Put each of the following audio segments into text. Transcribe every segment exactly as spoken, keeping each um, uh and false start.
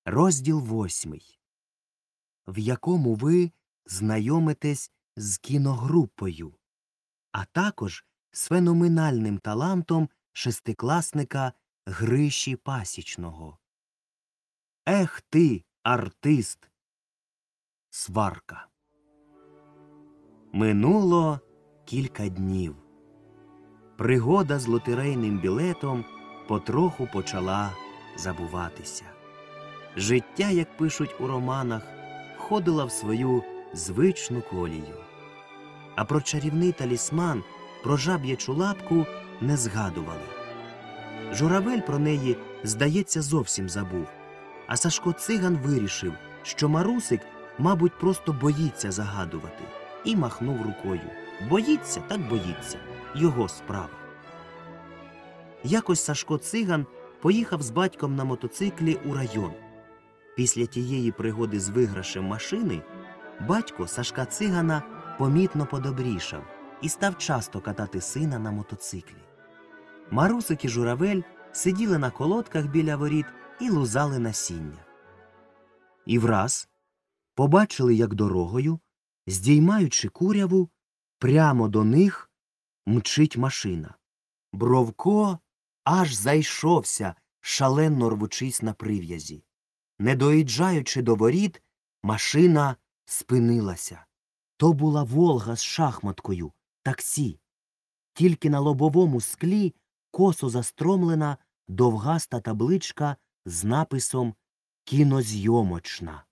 Розділ восьмий, в якому ви знайомитесь з кіногрупою, а також з феноменальним талантом шестикласника Гриші Пасічного. Ех ти, артист! Сварка. Минуло кілька днів. Пригода з лотерейним білетом потроху почала забуватися. Життя, як пишуть у романах, входило в свою звичну колію. А про чарівний талісман, про жаб'ячу лапку не згадували. Журавель про неї, здається, зовсім забув. А Сашко Циган вирішив, що Марусик, мабуть, просто боїться загадувати. І махнув рукою. Боїться, так боїться. Його справа. Якось Сашко Циган поїхав з батьком на мотоциклі у район. Після тієї пригоди з виграшем машини батько Сашка Цигана помітно подобрішав і став часто катати сина на мотоциклі. Марусик і Журавель сиділи на колодках біля воріт і лузали насіння. І враз побачили, як дорогою, здіймаючи куряву, прямо до них мчить машина. Бровко аж зайшовся, шалено рвучись на прив'язі. Не доїжджаючи до воріт, машина спинилася. То була «Волга» з шахматкою, таксі. Тільки на лобовому склі косо застромлена довгаста табличка з написом «Кінозйомочна».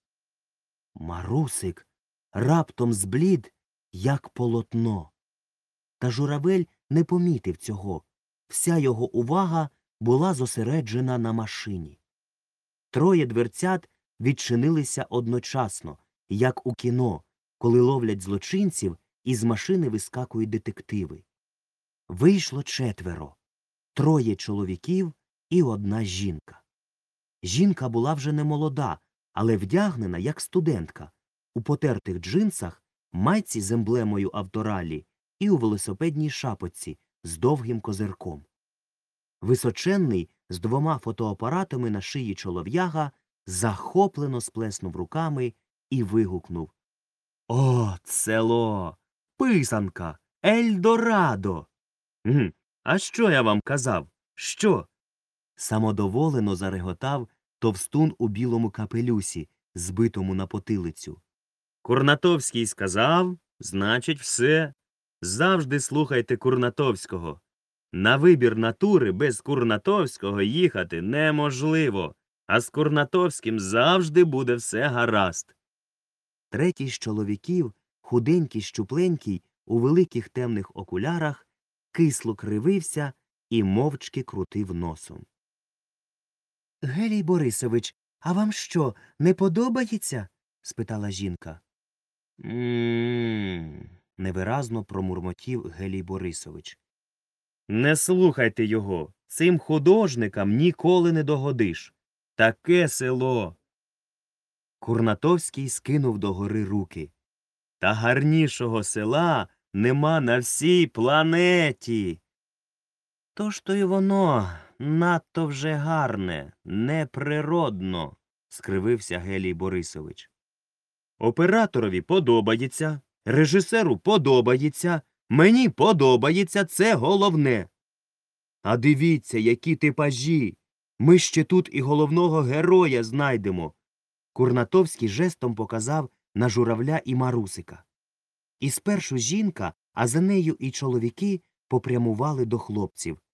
Марусик раптом зблід, як полотно. Та Журавель не помітив цього. Вся його увага була зосереджена на машині. Троє дверцят відчинилися одночасно, як у кіно, коли ловлять злочинців і з машини вискакують детективи. Вийшло четверо. Троє чоловіків і одна жінка. Жінка була вже не молода, але вдягнена, як студентка, у потертих джинсах, майці з емблемою авторалі і у велосипедній шапочці з довгим козирком. Височенний, з двома фотоапаратами на шиї чолов'яга, захоплено сплеснув руками і вигукнув: «О, село! Писанка! Ельдорадо!» «Гм, а що я вам казав? Що?» Самодоволено зареготав товстун у білому капелюсі, збитому на потилицю. «Курнатовський сказав, значить все. Завжди слухайте Курнатовського. На вибір натури без Курнатовського їхати неможливо, а з Курнатовським завжди буде все гаразд». Третій з чоловіків, худенький, щупленький, у великих темних окулярах, кисло кривився і мовчки крутив носом. «Гелій Борисович, а вам що, не подобається?» – спитала жінка. «М-м-м», – невиразно промурмотів Гелій Борисович. «Не слухайте його, цим художникам ніколи не догодиш. Таке село!» Курнатовський скинув догори руки. «Та гарнішого села нема на всій планеті!» «То ж то й воно надто вже гарне, неприродно», – скривився Гелій Борисович. «Операторові подобається, режисеру подобається, мені подобається, це головне. А дивіться, які типажі! Ми ще тут і головного героя знайдемо!» Курнатовський жестом показав на Журавля і Марусика. І спершу жінка, а за нею і чоловіки попрямували до хлопців.